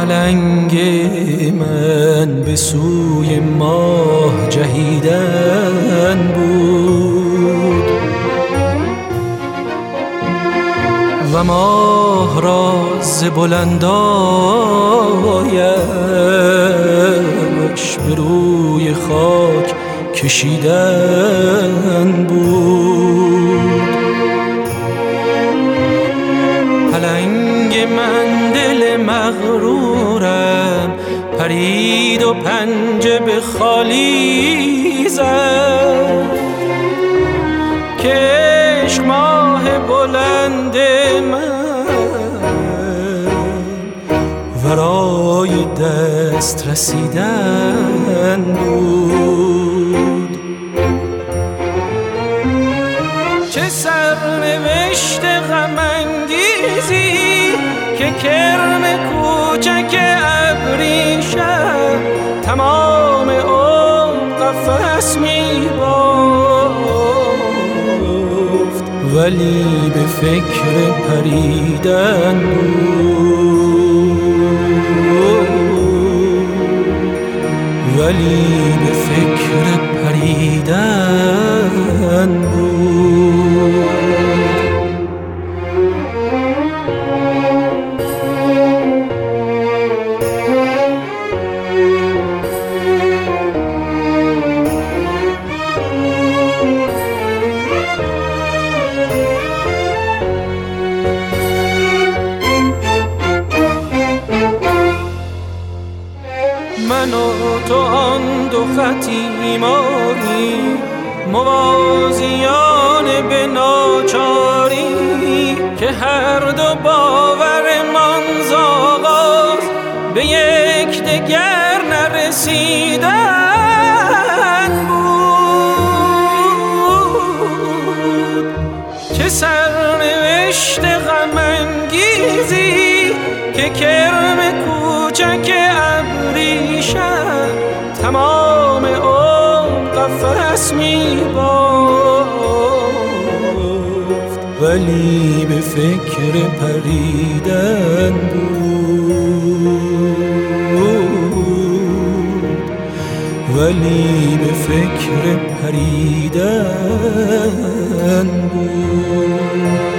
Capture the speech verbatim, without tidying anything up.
پلنگ من به سوی ماه جهیدن بود و ماه را ز بلندایش به روی خاک کشیدن بود. پلنگ من دل مغرورم پرید و پنجه به خالی زد که عشق ماه بلند من ورای دست رسیدن بود. چه سرنوشت غم انگیزی که کرم کوچک ابریشم تمام عمر قفس می بافت ولی به فکر پریدن بود، ولی به فکر پریدن بود. من و تو آن دو خطی مایی موازیان به ناچاری که هر دو باورمان ز آغاز به یک دگر نرسیدن بود. چه سرنوشت غم انگیزی که کرم کوچک ابریشم تمام عمر قفس می بافت ولی به فکر پریدن بود، ولی به فکر پریدن بود.